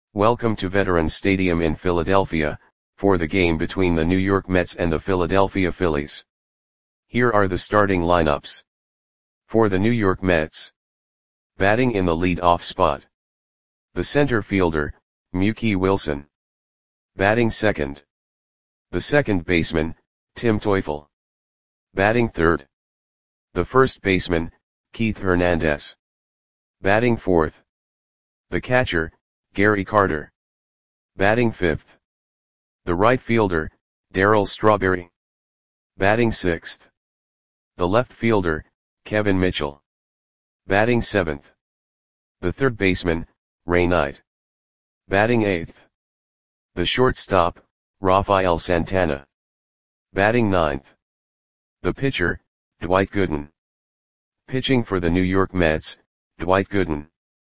Welcome to Veterans Stadium in Philadelphia, for the game between the New York Mets and the Philadelphia Phillies. Here are the starting lineups. For the New York Mets. Batting in the lead-off spot. The center fielder, Mookie Wilson. Batting second. The second baseman, Tim Teufel. Batting third. The first baseman, Keith Hernandez. Batting fourth. The catcher, Gary Carter. Batting fifth. The right fielder, Darryl Strawberry. Batting sixth. The left fielder, Kevin Mitchell. Batting seventh. The third baseman, Ray Knight. Batting eighth. The shortstop, Rafael Santana. Batting ninth. The pitcher, Dwight Gooden. Pitching for the New York Mets, Dwight Gooden.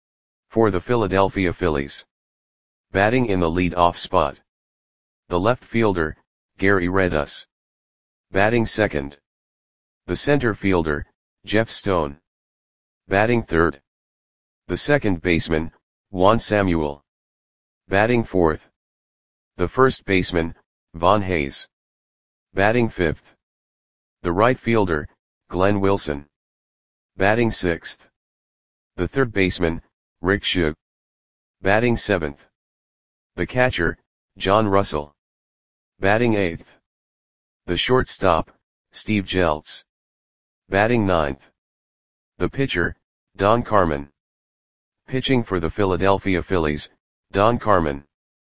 For the Philadelphia Phillies. Batting in the lead-off spot. The left fielder, Gary Redus. Batting second. The center fielder, Jeff Stone. Batting third. The second baseman, Juan Samuel. Batting fourth. The first baseman, Von Hayes. Batting fifth. The right fielder, Glenn Wilson. Batting sixth. The third baseman, Rick Shug. Batting seventh. The catcher, John Russell. Batting eighth. The shortstop, Steve Jeltz. Batting ninth. The pitcher, Don Carmen. Pitching for the Philadelphia Phillies, Don Carmen.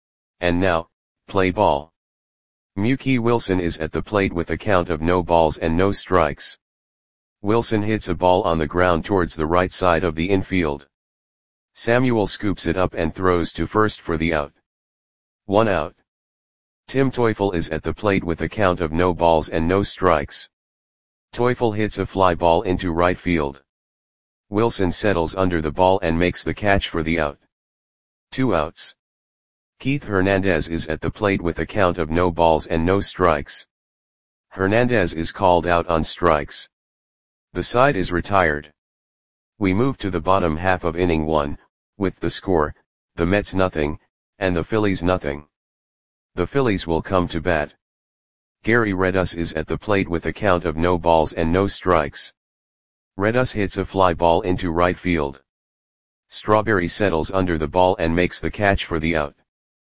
And now, play ball. Mookie Wilson is at the plate with a count of no balls and no strikes. Wilson hits a ball on the ground towards the right side of the infield. Samuel scoops it up and throws to first for the out. 1 out. Tim Teufel is at the plate with a count of no balls and no strikes. Teufel hits a fly ball into right field. Wilson settles under the ball and makes the catch for the out. 2 outs. Keith Hernandez is at the plate with a count of no balls and no strikes. Hernandez is called out on strikes. The side is retired. We move to the bottom half of inning 1, with the score, the Mets nothing, and the Phillies nothing. The Phillies will come to bat. Gary Redus is at the plate with a count of no balls and no strikes. Redus hits a fly ball into right field. Strawberry settles under the ball and makes the catch for the out.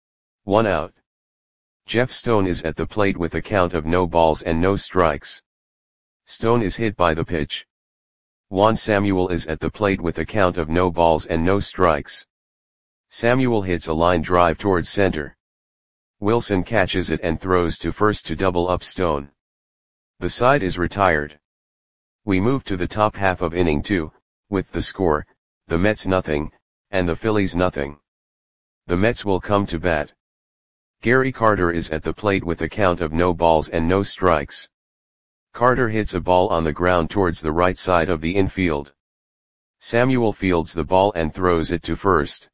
1 out. Jeff Stone is at the plate with a count of no balls and no strikes. Stone is hit by the pitch. Juan Samuel is at the plate with a count of no balls and no strikes. Samuel hits a line drive towards center. Wilson catches it and throws to first to double up Stone. The side is retired. We move to the top half of inning 2, with the score, the Mets nothing, and the Phillies nothing. The Mets will come to bat. Gary Carter is at the plate with a count of no balls and no strikes. Carter hits a ball on the ground towards the right side of the infield. Samuel fields the ball and throws it to first.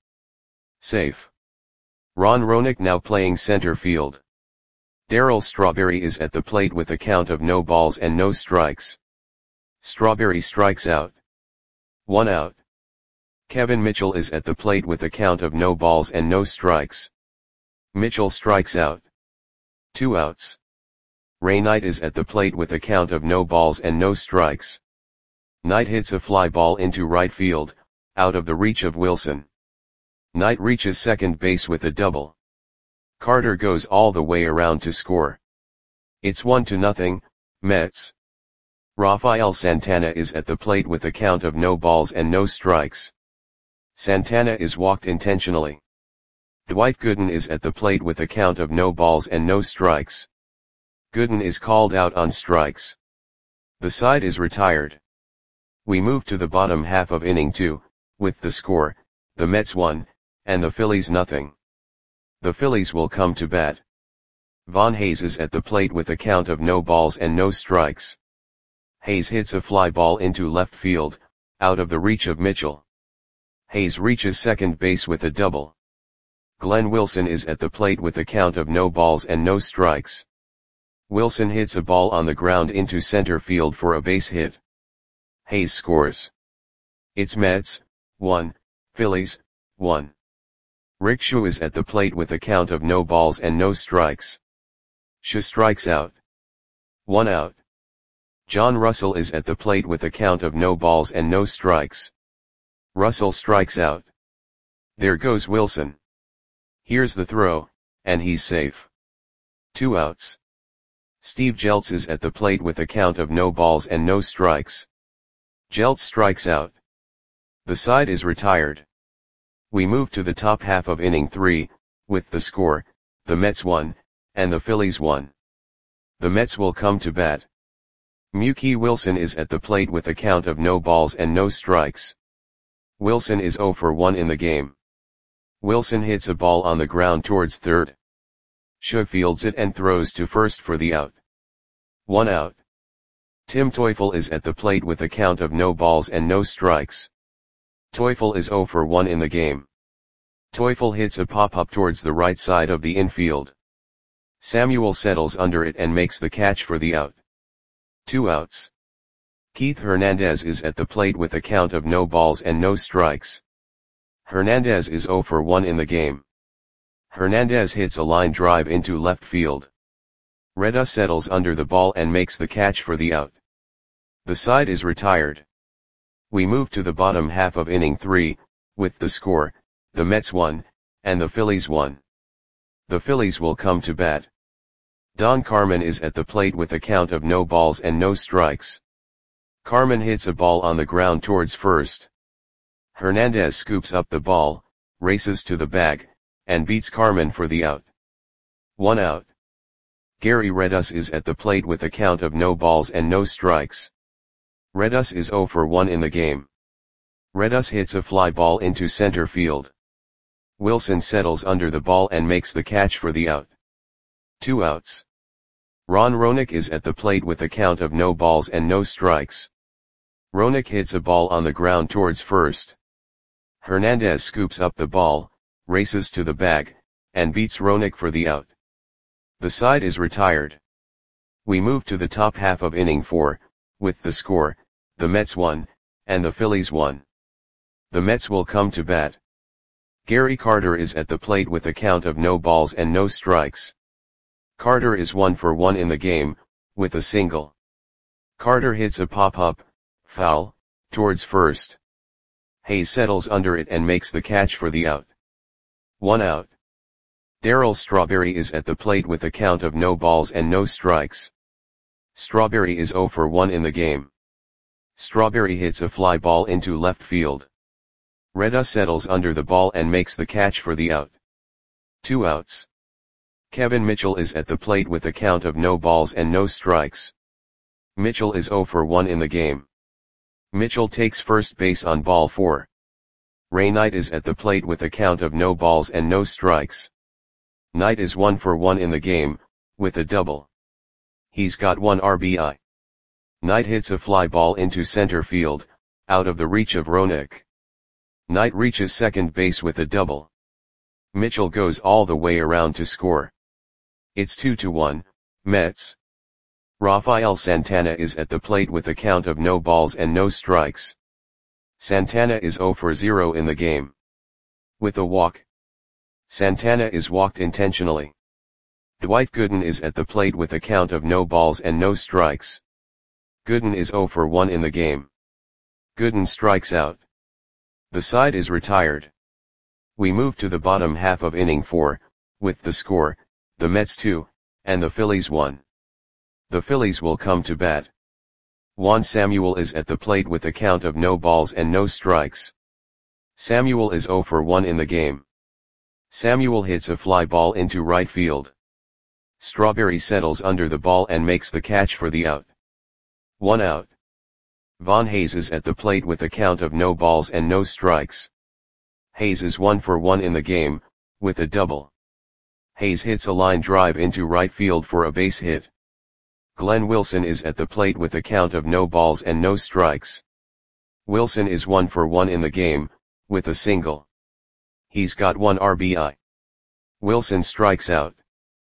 Safe. Ron Roenick now playing center field. Darryl Strawberry is at the plate with a count of no balls and no strikes. Strawberry strikes out. 1 out. Kevin Mitchell is at the plate with a count of no balls and no strikes. Mitchell strikes out. 2 outs. Ray Knight is at the plate with a count of no balls and no strikes. Knight hits a fly ball into right field, out of the reach of Wilson. Knight reaches second base with a double. Carter goes all the way around to score. It's 1-0, Mets. Rafael Santana is at the plate with a count of no balls and no strikes. Santana is walked intentionally. Dwight Gooden is at the plate with a count of no balls and no strikes. Gooden is called out on strikes. The side is retired. We move to the bottom half of inning 2, with the score, the Mets 1, and the Phillies nothing. The Phillies will come to bat. Von Hayes is at the plate with a count of no balls and no strikes. Hayes hits a fly ball into left field, out of the reach of Mitchell. Hayes reaches second base with a double. Glenn Wilson is at the plate with a count of no balls and no strikes. Wilson hits a ball on the ground into center field for a base hit. Hayes scores. It's Mets, 1, Phillies, 1. Rick Shu is at the plate with a count of no balls and no strikes. Shu strikes out. 1 out. John Russell is at the plate with a count of no balls and no strikes. Russell strikes out. There goes Wilson. Here's the throw, and he's safe. 2 outs. Steve Jeltz is at the plate with a count of no balls and no strikes. Jeltz strikes out. The side is retired. We move to the top half of inning 3, with the score, the Mets 1, and the Phillies 1. The Mets will come to bat. Mookie Wilson is at the plate with a count of no balls and no strikes. Wilson is 0 for 1 in the game. Wilson hits a ball on the ground towards third. Shu fields it and throws to first for the out. 1 out. Tim Teufel is at the plate with a count of no balls and no strikes. Teufel is 0 for 1 in the game. Teufel hits a pop-up towards the right side of the infield. Samuel settles under it and makes the catch for the out. 2 outs. Keith Hernandez is at the plate with a count of no balls and no strikes. Hernandez is 0 for 1 in the game. Hernandez hits a line drive into left field. Reda settles under the ball and makes the catch for the out. The side is retired. We move to the bottom half of inning 3, with the score, the Mets 1, and the Phillies 1. The Phillies will come to bat. Don Carmen is at the plate with a count of no balls and no strikes. Carmen hits a ball on the ground towards first. Hernandez scoops up the ball, races to the bag, and beats Carmen for the out. 1 out. Gary Redus is at the plate with a count of no balls and no strikes. Redus is 0 for 1 in the game. Redus hits a fly ball into center field. Wilson settles under the ball and makes the catch for the out. 2 outs. Ron Roenick is at the plate with a count of no balls and no strikes. Roenick hits a ball on the ground towards first. Hernandez scoops up the ball, races to the bag, and beats Roenick for the out. The side is retired. We move to the top half of inning 4, with the score, the Mets 1, and the Phillies 1. The Mets will come to bat. Gary Carter is at the plate with a count of no balls and no strikes. Carter is 1 for 1 in the game, with a single. Carter hits a pop-up, foul, towards first. Hayes settles under it and makes the catch for the out. 1 out. Darryl Strawberry is at the plate with a count of no balls and no strikes. Strawberry is 0 for 1 in the game. Strawberry hits a fly ball into left field. Reda settles under the ball and makes the catch for the out. 2 outs. Kevin Mitchell is at the plate with a count of no balls and no strikes. Mitchell is 0 for 1 in the game. Mitchell takes first base on ball 4. Ray Knight is at the plate with a count of no balls and no strikes. Knight is 1 for 1 in the game, with a double. He's got 1 RBI. Knight hits a fly ball into center field, out of the reach of Roenick. Knight reaches second base with a double. Mitchell goes all the way around to score. It's 2-1, Mets. Rafael Santana is at the plate with a count of no balls and no strikes. Santana is 0 for 0 in the game. With a walk. Santana is walked intentionally. Dwight Gooden is at the plate with a count of no balls and no strikes. Gooden is 0 for 1 in the game. Gooden strikes out. The side is retired. We move to the bottom half of inning 4, with the score, the Mets 2, and the Phillies 1. The Phillies will come to bat. Juan Samuel is at the plate with a count of no balls and no strikes. Samuel is 0 for 1 in the game. Samuel hits a fly ball into right field. Strawberry settles under the ball and makes the catch for the out. 1 out. Von Hayes is at the plate with a count of no balls and no strikes. Hayes is 1 for 1 in the game, with a double. Hayes hits a line drive into right field for a base hit. Glenn Wilson is at the plate with a count of no balls and no strikes. Wilson is 1 for 1 in the game, with a single. He's got 1 RBI. Wilson strikes out.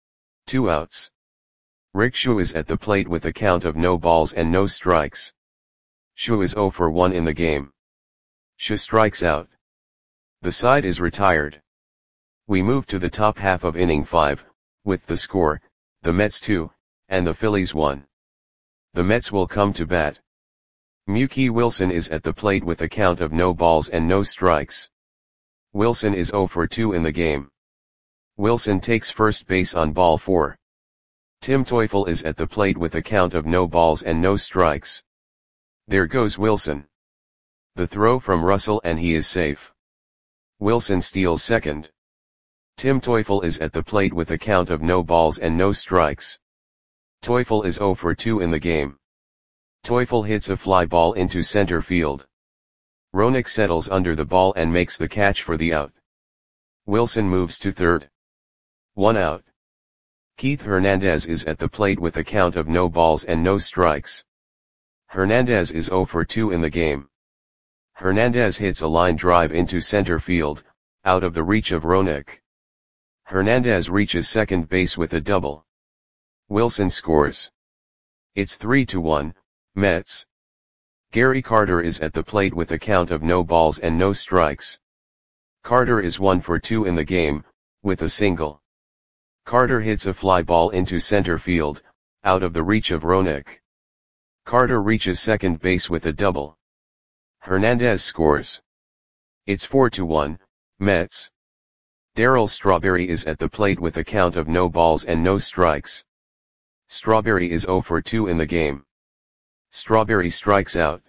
2 outs. Rick Shu is at the plate with a count of no balls and no strikes. Shu is 0 for 1 in the game. Shu strikes out. The side is retired. We move to the top half of inning 5, with the score, the Mets 2, and the Phillies 1. The Mets will come to bat. Mookie Wilson is at the plate with a count of no balls and no strikes. Wilson is 0 for 2 in the game. Wilson takes first base on ball 4. Tim Teufel is at the plate with a count of no balls and no strikes. There goes Wilson. The throw from Russell and he is safe. Wilson steals second. Tim Teufel is at the plate with a count of no balls and no strikes. Teufel is 0 for 2 in the game. Teufel hits a fly ball into center field. Roenick settles under the ball and makes the catch for the out. Wilson moves to third. 1 out. Keith Hernandez is at the plate with a count of no balls and no strikes. Hernandez is 0 for 2 in the game. Hernandez hits a line drive into center field, out of the reach of Roenick. Hernandez reaches second base with a double. Wilson scores. It's 3-1, Mets. Gary Carter is at the plate with a count of no balls and no strikes. Carter is 1 for 2 in the game, with a single. Carter hits a fly ball into center field, out of the reach of Roenick. Carter reaches second base with a double. Hernandez scores. It's 4-1, Mets. Darryl Strawberry is at the plate with a count of no balls and no strikes. Strawberry is 0 for 2 in the game. Strawberry strikes out.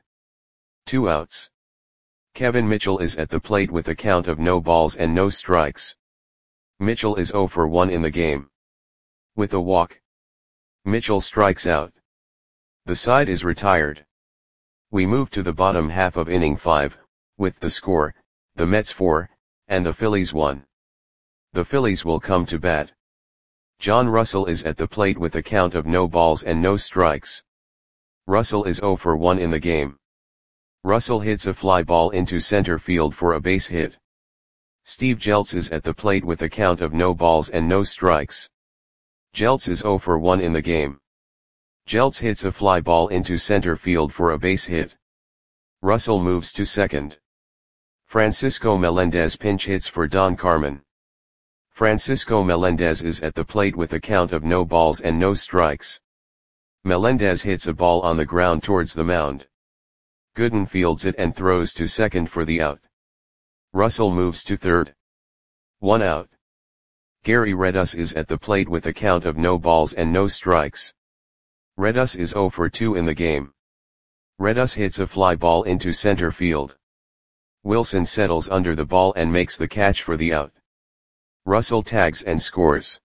2 outs. Kevin Mitchell is at the plate with a count of no balls and no strikes. Mitchell is 0 for 1 in the game. With a walk. Mitchell strikes out. The side is retired. We move to the bottom half of inning 5, with the score, the Mets 4, and the Phillies 1. The Phillies will come to bat. John Russell is at the plate with a count of no balls and no strikes. Russell is 0 for 1 in the game. Russell hits a fly ball into center field for a base hit. Steve Jeltz is at the plate with a count of no balls and no strikes. Jeltz is 0 for 1 in the game. Jeltz hits a fly ball into center field for a base hit. Russell moves to second. Francisco Melendez pinch hits for Don Carmen. Francisco Melendez is at the plate with a count of no balls and no strikes. Melendez hits a ball on the ground towards the mound. Gooden fields it and throws to second for the out. Russell moves to third. 1 out. Gary Redus is at the plate with a count of no balls and no strikes. Redus is 0 for 2 in the game. Redus hits a fly ball into center field. Wilson settles under the ball and makes the catch for the out. Russell tags and scores.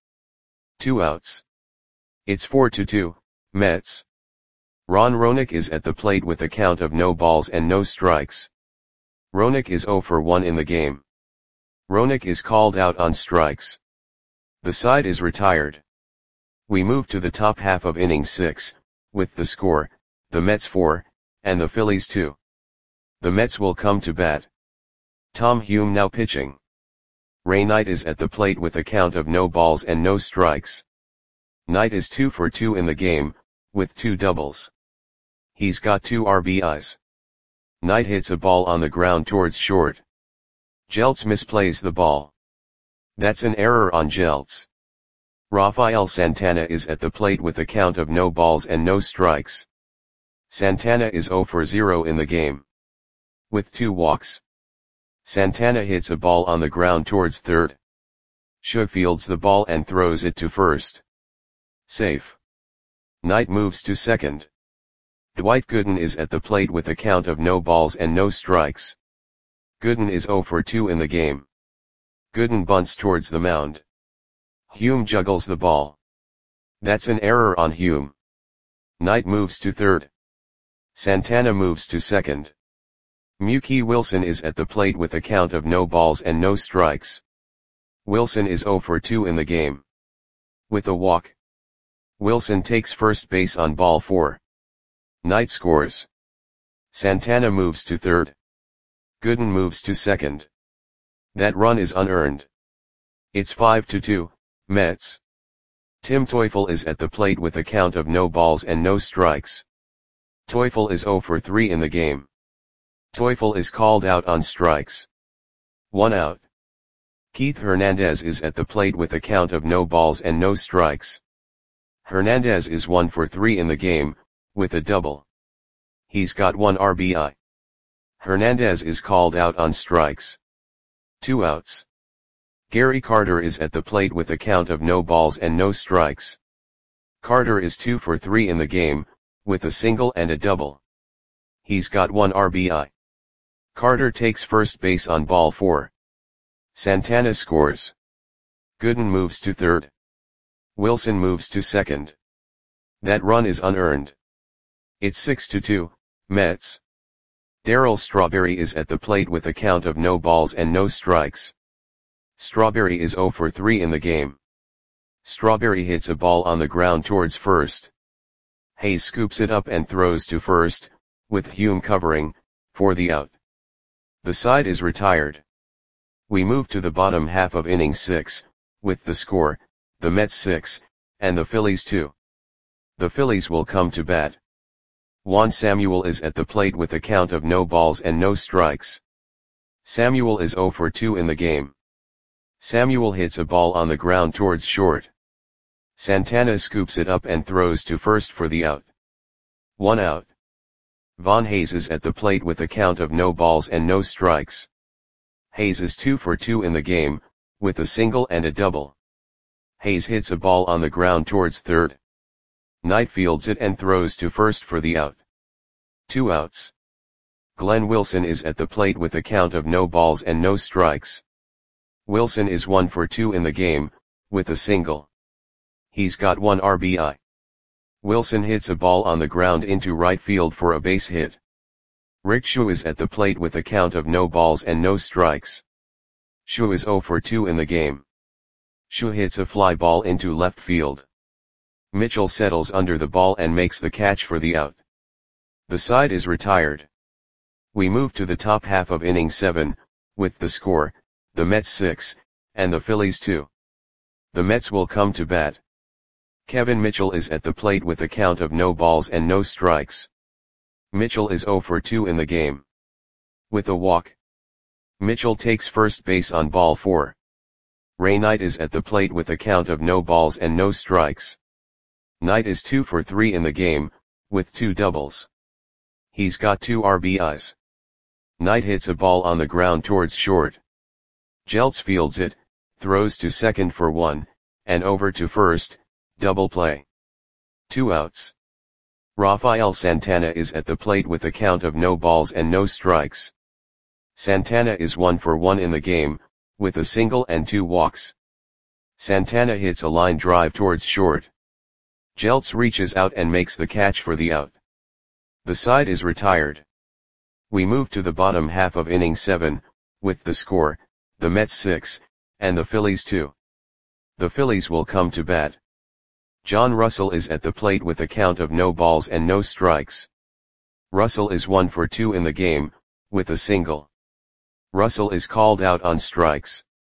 2 outs. It's 4-2, Mets. Ron Roenick is at the plate with a count of no balls and no strikes. Roenick is 0 for 1 in the game. Roenick is called out on strikes. The side is retired. We move to the top half of inning 6, with the score, the Mets 4, and the Phillies 2. The Mets will come to bat. Tom Hume now pitching. Ray Knight is at the plate with a count of no balls and no strikes. Knight is 2 for 2 in the game, with 2 doubles. He's got 2 RBIs. Knight hits a ball on the ground towards short. Jeltz misplays the ball. That's an error on Jeltz. Rafael Santana is at the plate with a count of no balls and no strikes. Santana is 0 for 0 in the game. With 2 walks. Santana hits a ball on the ground towards third. Shaw fields the ball and throws it to first. Safe. Knight moves to second. Dwight Gooden is at the plate with a count of no balls and no strikes. Gooden is 0 for 2 in the game. Gooden bunts towards the mound. Hume juggles the ball. That's an error on Hume. Knight moves to third. Santana moves to second. Mookie Wilson is at the plate with a count of no balls and no strikes. Wilson is 0 for 2 in the game. With a walk. Wilson takes first base on ball 4. Knight scores. Santana moves to third. Gooden moves to second. That run is unearned. It's 5-2, Mets. Tim Teufel is at the plate with a count of no balls and no strikes. Teufel is 0 for 3 in the game. Teufel is called out on strikes. 1 out. Keith Hernandez is at the plate with a count of no balls and no strikes. Hernandez is 1 for 3 in the game, with a double. He's got 1 RBI. Hernandez is called out on strikes. 2 outs. Gary Carter is at the plate with a count of no balls and no strikes. Carter is 2 for 3 in the game, with a single and a double. He's got 1 RBI. Carter takes first base on ball 4. Santana scores. Gooden moves to third. Wilson moves to second. That run is unearned. It's 6-2, Mets. Darryl Strawberry is at the plate with a count of no balls and no strikes. Strawberry is 0 for 3 in the game. Strawberry hits a ball on the ground towards first. Hayes scoops it up and throws to first, with Hume covering, for the out. The side is retired. We move to the bottom half of inning 6, with the score, the Mets 6, and the Phillies 2. The Phillies will come to bat. Juan Samuel is at the plate with a count of no balls and no strikes. Samuel is 0 for 2 in the game. Samuel hits a ball on the ground towards short. Santana scoops it up and throws to first for the out. 1 out. Von Hayes is at the plate with a count of no balls and no strikes. Hayes is 2 for 2 in the game, with a single and a double. Hayes hits a ball on the ground towards third. Knight fields it and throws to first for the out. 2 outs. Glenn Wilson is at the plate with a count of no balls and no strikes. Wilson is 1 for 2 in the game, with a single. He's got 1 RBI. Wilson hits a ball on the ground into right field for a base hit. Rick Schuh is at the plate with a count of no balls and no strikes. Schuh is 0 for 2 in the game. Schuh hits a fly ball into left field. Mitchell settles under the ball and makes the catch for the out. The side is retired. We move to the top half of inning 7, with the score, the Mets 6, and the Phillies 2. The Mets will come to bat. Kevin Mitchell is at the plate with a count of no balls and no strikes. Mitchell is 0 for 2 in the game. With a walk. Mitchell takes first base on ball 4. Ray Knight is at the plate with a count of no balls and no strikes. Knight is 2 for 3 in the game, with 2 doubles. He's got 2 RBIs. Knight hits a ball on the ground towards short. Jeltz fields it, throws to second for 1, and over to first, double play. 2 outs. Rafael Santana is at the plate with a count of no balls and no strikes. Santana is 1 for 1 in the game, with a single and 2 walks. Santana hits a line drive towards short. Jeltz reaches out and makes the catch for the out. The side is retired. We move to the bottom half of inning 7, with the score, the Mets 6, and the Phillies 2. The Phillies will come to bat. John Russell is at the plate with a count of no balls and no strikes. Russell is 1 for 2 in the game, with a single. Russell is called out on strikes.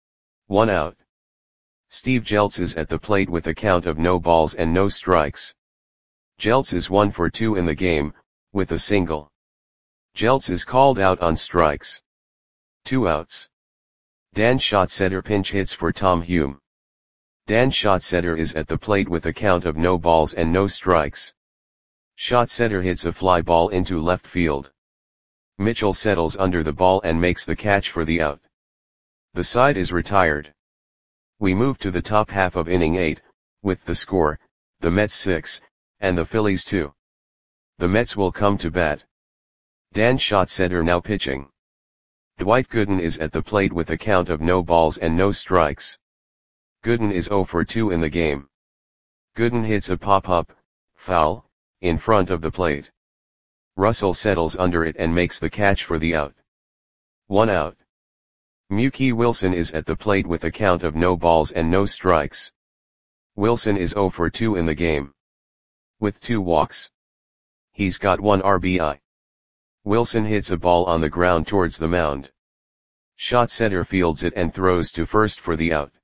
1 out. Steve Jeltz is at the plate with a count of no balls and no strikes. Jeltz is 1 for 2 in the game, with a single. Jeltz is called out on strikes. 2 outs. Dan Schatzeder pinch hits for Tom Hume. Dan Schatzeder is at the plate with a count of no balls and no strikes. Schatzeder hits a fly ball into left field. Mitchell settles under the ball and makes the catch for the out. The side is retired. We move to the top half of inning 8, with the score, the Mets 6, and the Phillies 2. The Mets will come to bat. Dan Schatzeder now pitching. Dwight Gooden is at the plate with a count of no balls and no strikes. Gooden is 0 for 2 in the game. Gooden hits a pop-up, foul, in front of the plate. Russell settles under it and makes the catch for the out. 1 out. Mookie Wilson is at the plate with a count of no balls and no strikes. Wilson is 0 for 2 in the game. With 2 walks. He's got 1 RBI. Wilson hits a ball on the ground towards the mound. Schatzeder fields it and throws to first for the out.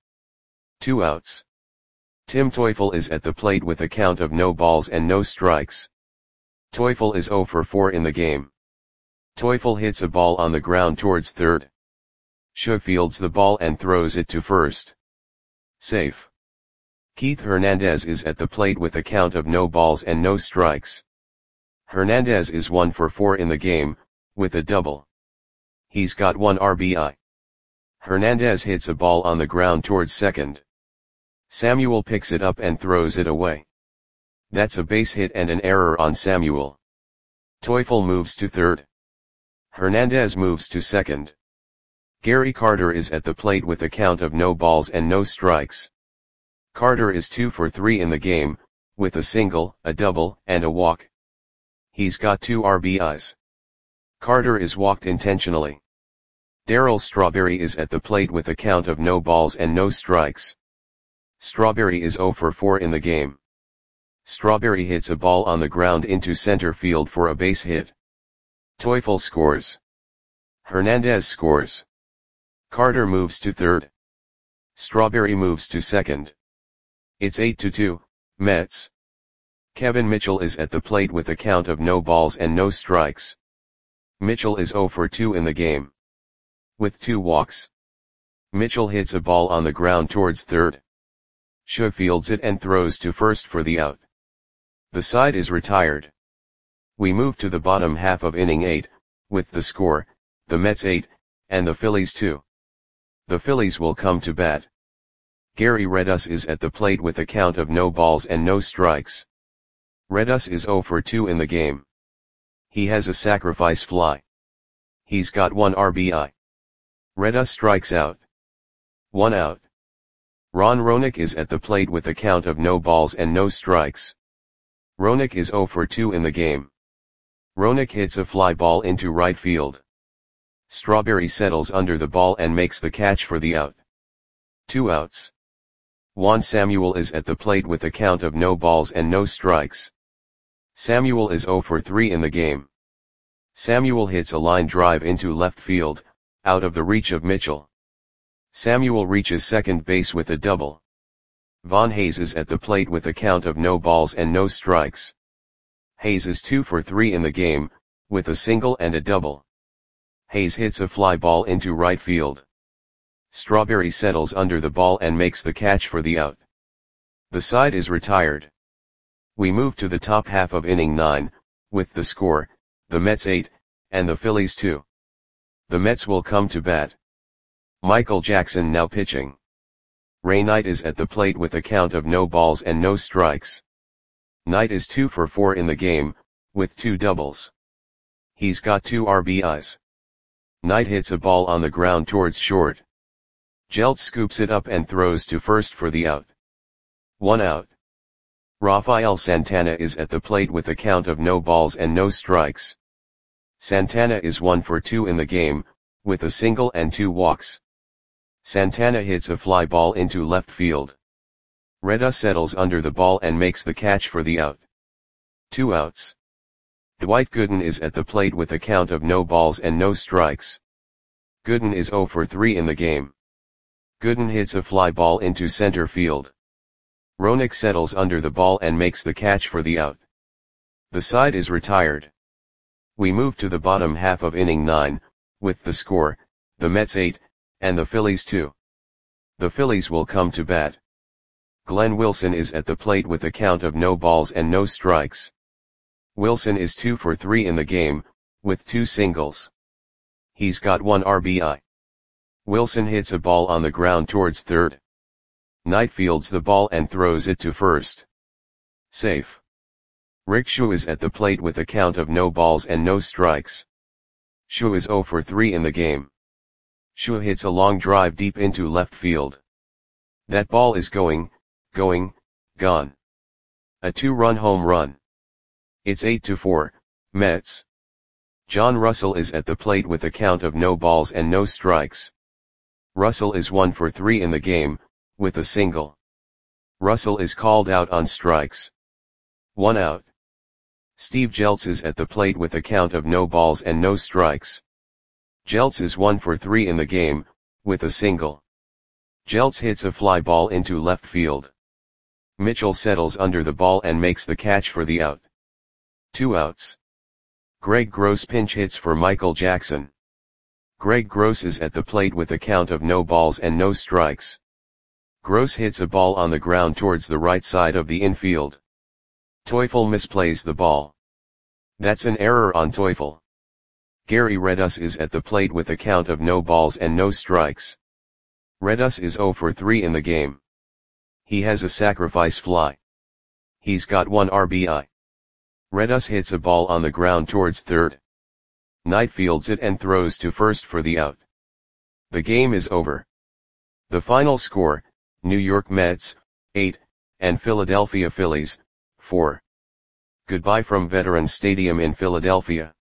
2 outs. Tim Teufel is at the plate with a count of no balls and no strikes. Teufel is 0 for 4 in the game. Teufel hits a ball on the ground towards third. Shua fields the ball and throws it to first. Safe. Keith Hernandez is at the plate with a count of no balls and no strikes. Hernandez is 1 for 4 in the game, with a double. He's got 1 RBI. Hernandez hits a ball on the ground towards second. Samuel picks it up and throws it away. That's a base hit and an error on Samuel. Teufel moves to third. Hernandez moves to second. Gary Carter is at the plate with a count of no balls and no strikes. Carter is 2 for 3 in the game, with a single, a double, and a walk. He's got 2 RBIs. Carter is walked intentionally. Darryl Strawberry is at the plate with a count of no balls and no strikes. Strawberry is 0 for 4 in the game. Strawberry hits a ball on the ground into center field for a base hit. Teufel scores. Hernandez scores. Carter moves to third. Strawberry moves to second. It's 8-2, Mets. Kevin Mitchell is at the plate with a count of no balls and no strikes. Mitchell is 0 for 2 in the game. With 2 walks. Mitchell hits a ball on the ground towards third. Shua fields it and throws to first for the out. The side is retired. We move to the bottom half of inning 8, with the score, the Mets 8, and the Phillies 2. The Phillies will come to bat. Gary Redus is at the plate with a count of no balls and no strikes. Redus is 0 for 2 in the game. He has a sacrifice fly. He's got 1 RBI. Redus strikes out. 1 out. Ron Roenick is at the plate with a count of no balls and no strikes. Roenick is 0 for 2 in the game. Roenick hits a fly ball into right field. Strawberry settles under the ball and makes the catch for the out. 2 outs. Juan Samuel is at the plate with a count of no balls and no strikes. Samuel is 0 for 3 in the game. Samuel hits a line drive into left field, out of the reach of Mitchell. Samuel reaches second base with a double. Von Hayes is at the plate with a count of no balls and no strikes. Hayes is 2 for 3 in the game, with a single and a double. Hayes hits a fly ball into right field. Strawberry settles under the ball and makes the catch for the out. The side is retired. We move to the top half of inning 9, with the score, the Mets 8, and the Phillies 2. The Mets will come to bat. Michael Jackson now pitching. Ray Knight is at the plate with a count of no balls and no strikes. Knight is 2 for 4 in the game, with 2 doubles. He's got 2 RBIs. Knight hits a ball on the ground towards short. Jeltz scoops it up and throws to first for the out. 1 out. Rafael Santana is at the plate with a count of no balls and no strikes. Santana is 1 for 2 in the game, with a single and 2 walks. Santana hits a fly ball into left field. Redus settles under the ball and makes the catch for the out. 2 outs. Dwight Gooden is at the plate with a count of no balls and no strikes. Gooden is 0 for 3 in the game. Gooden hits a fly ball into center field. Roenick settles under the ball and makes the catch for the out. The side is retired. We move to the bottom half of inning 9, with the score, the Mets 8, and the Phillies 2. The Phillies will come to bat. Glenn Wilson is at the plate with a count of no balls and no strikes. Wilson is 2 for 3 in the game, with 2 singles. He's got 1 RBI. Wilson hits a ball on the ground towards third. Knight fields the ball and throws it to first. Safe. Rick Shua is at the plate with a count of no balls and no strikes. Shua is 0 for 3 in the game. Shua hits a long drive deep into left field. That ball is gone. A 2-run home run. It's 8-4, Mets. John Russell is at the plate with a count of no balls and no strikes. Russell is 1 for 3 in the game, with a single. Russell is called out on strikes. 1 out. Steve Jeltz is at the plate with a count of no balls and no strikes. Jeltz is 1 for 3 in the game, with a single. Jeltz hits a fly ball into left field. Mitchell settles under the ball and makes the catch for the out. 2 outs. Greg Gross pinch hits for Michael Jackson. Greg Gross is at the plate with a count of no balls and no strikes. Gross hits a ball on the ground towards the right side of the infield. Teufel misplays the ball. That's an error on Teufel. Gary Redus is at the plate with a count of no balls and no strikes. Redus is 0 for 3 in the game. He has a sacrifice fly. He's got 1 RBI. Redus hits a ball on the ground towards third. Knight fields it and throws to first for the out. The game is over. The final score, New York Mets, 8, and Philadelphia Phillies, 4. Goodbye from Veterans Stadium in Philadelphia.